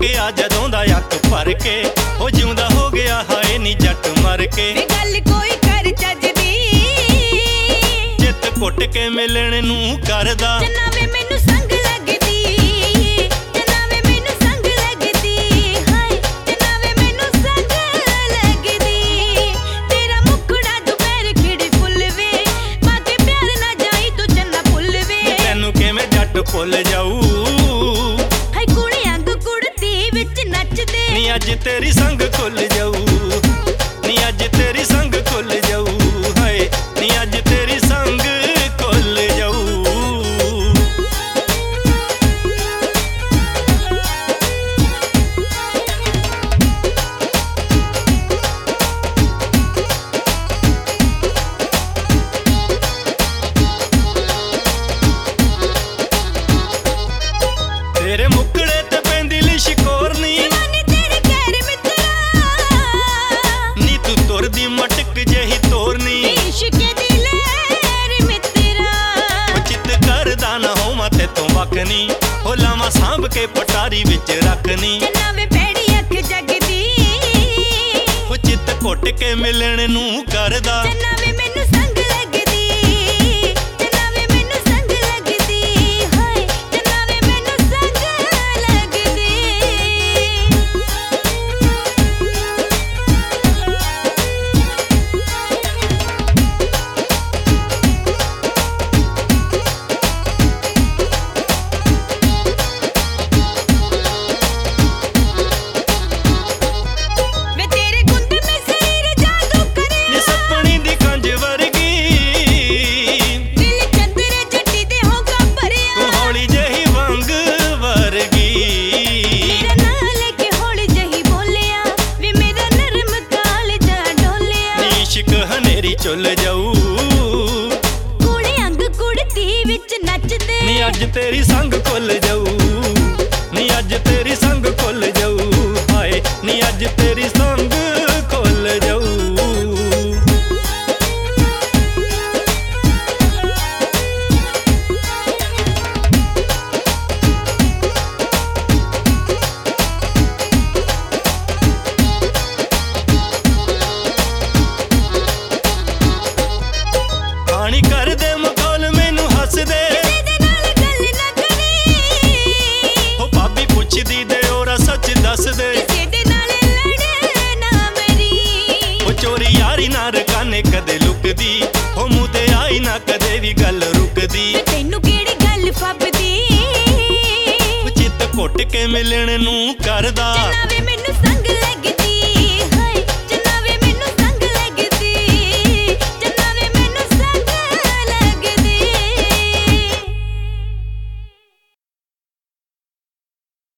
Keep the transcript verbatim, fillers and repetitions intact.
ਗਿਆ ਜਦੋਂ ਦਾ ਅੱਖ ਭਰ ਕੇ, ਉਹ ਜਿਉਂਦਾ ਹੋ ਗਿਆ ਹਾਏ ਨੀ ਜੱਟ ਮਰ ਕੇ। ਵੇ ਗੱਲ ਕੋਈ ਕਰ ਚੱਜਦੀ, ਚਿੱਤ ਘੁੱਟ ਕੇ ਮਿਲਣ ਨੂੰ ਕਰਦਾ। ਚੰਨਾ ਵੇ ਮੈਨੂੰ ਸੰਗ ਲੱਗਦੀ, ਚੰਨਾ ਵੇ ਮੈਨੂੰ ਸੰਗ ਲੱਗਦੀ, ਹਾਏ ਚੰਨਾ ਵੇ ਮੈਨੂੰ ਸੰਗ ਲੱਗਦੀ। ਤੇਰਾ ਮੁਖੜਾ ਦੁਪਹਿਰ ਖਿੜੇ ਫੁੱਲ ਵੇ, ਪਾ ਕੇ ਪਿਆਰ ਨਾ ਜਾਈ ਤੂੰ ਚੰਨਾ ਭੁੱਲ ਵੇ। ਤੈਨੂੰ ਕਿਵੇਂ ਜੱਟ ਭੁੱਲ ਜਾਊ, ਹਾਏ ਕੁੜੀਆਂ ਨੂੰ ਕੁੜਤੀ ਵਿੱਚ ਨੱਚਦੇ। ਨੀ ਅੱਜ ਤੇਰੀ ਸੰਗ ਖੁੱਲ ਜਾਊ, ਨੀ ਅੱਜ ਤੇਰੀ ਸੰਗ ਖੁੱਲ ਜਾਊ, ਹਾਏ ਨੀ ਅੱਜ ਤੇਰੀ ਸੰਗ ਖੁੱਲ ਜਾਊ। ਤੇਰੇ ਮੁਕੜੇ ਤੇ ਪੈਂਦੀ ਲਿਸ਼ਕੋਰ ਨੀ, ਜਵਾਨੀ ਤੇਰੇ ਕਹਿਰ ਮਿੱਤਰਾ, ਨੀ ਤੂੰ ਤੁਰਦੀ ਮਟਕ ਜਿਹੀ ਤੋਰਨੀ। ਇਸ਼ਕੇ ਦੀ ਲਹਿਰ ਮਿੱਤਰਾ, ਉਹ ਚਿੱਤ ਕਰਦਾ ਨਾ ਹੋਵਾਂ ਤੇ ਤੂੰ ਵੱਖਨੀ, ਉਹ ਲਾਵਾਂ ਸਾਂਭ ਕੇ ਪਟਾਰੀ ਵਿੱਚ ਰੱਖਨੀ। ਚੰਨਾ ਵੇ ਭੈੜੀ ਅੱਖ ਜਗਦੀ, ਉਹ ਚਿੱਤ ਘੁੱਟ ਕੇ ਮਿਲਣ ਨੂੰ ਕਰਦਾ। ਚੰਨਾ ਵੇ ਮੈਨੂੰ ਸੰਗ ਲੱਗਦੀ, ਚੰਨਾ ਵੇ ਮੈਨੂੰ ਸੰਗ ਲੱਗਦੀ, ਹਾਏ ਚੰਨਾ ਵੇ ਮੈਨੂੰ ਸੰਗ ਲੱਗਦੀ। ਵੇ ਤੇਰੇ ਗੁੰਦ ਮੇ ਸਰੀਰ ਜਾਦੂ ਕਰਿਆ, ਨੀ ਸੱਪਣੀ ਦੀ ਕੰਜ ਵਰਗੀ, ਦਿਲ ਚੰਦਰੇ ਜੱਟੀ ਦੇ ਹੋਗਾ ਤੂੰ ਭਰਿਆ। ਹੌਲੀ ਜਿਹੀ ਵੰਗ ਵਰਗੀ। ਮੇਰਾ ਨਾਂ ਲੈ ਕੇ ਹੌਲੀ ਜਿਹੀ ਬੋਲਿਆ, ਵੇ ਮੇਰਾ ਨਰਮ ਕਾਲਜਾ ਡੋਲਿਆ। ਨੀ ਇਸ਼ਕ ਹਨੇਰੀ ਚੁੱਲ ਜਾਊ, ਕੁੜੇ ਅੰਗ ਕੁੜਤੀ ਵਿੱਚ ਨੱਚਦੇ। ਨੀ ਅੱਜ ਤੇਰੀ ਸੰਗ ਖੁੱਲ ਜਾਊ, ਨੀ ਅੱਜ ਤੇਰੀ ਸੰਗ ਖੁੱਲ ਜਾਊ, ਹਾਏ ਨੀ ਅੱਜ ਤੇਰੀ ਸੰਗ ਖੁੱਲ ਜਾਊ। ਹਾਣੀ ਕਰਦੇ ਮਖੌਲ ਮੈਨੂੰ ਹੱਸਦੇ, ਕਿਸੇ ਦੇ ਨਾਲ ਗੱਲ ਨਾ ਕਰੀ, ਉਹ ਭਾਬੀ ਪੁੱਛਦੀ ਦੇ ਔਰਾ ਸੱਚ ਦੱਸ ਦੇ। ਕਿਸੇ ਦੇ ਨਾਲ ਲੜ ਨਾ ਮਰੀ। ਉਹ ਚੋਰੀ ਯਾਰੀ ਨਾ ਰਕਾਨੇ ਕਦੇ ਲੁਕਦੀ, ਉਹ ਮੂੰਹ ਤੇ ਆਈ ਨਾ ਕਦੇ ਵੀ ਗੱਲ ਰੁਕਦੀ। ਵੇ ਤੈਨੂੰ ਕਿਹੜੀ ਗੱਲ ਫੱਬਦੀ, ਉਹ ਚਿੱਤ ਘੁੱਟ ਕੇ ਮਿਲਣ ਨੂੰ ਕਰਦਾ। ਚੰਨਾ ਵੇ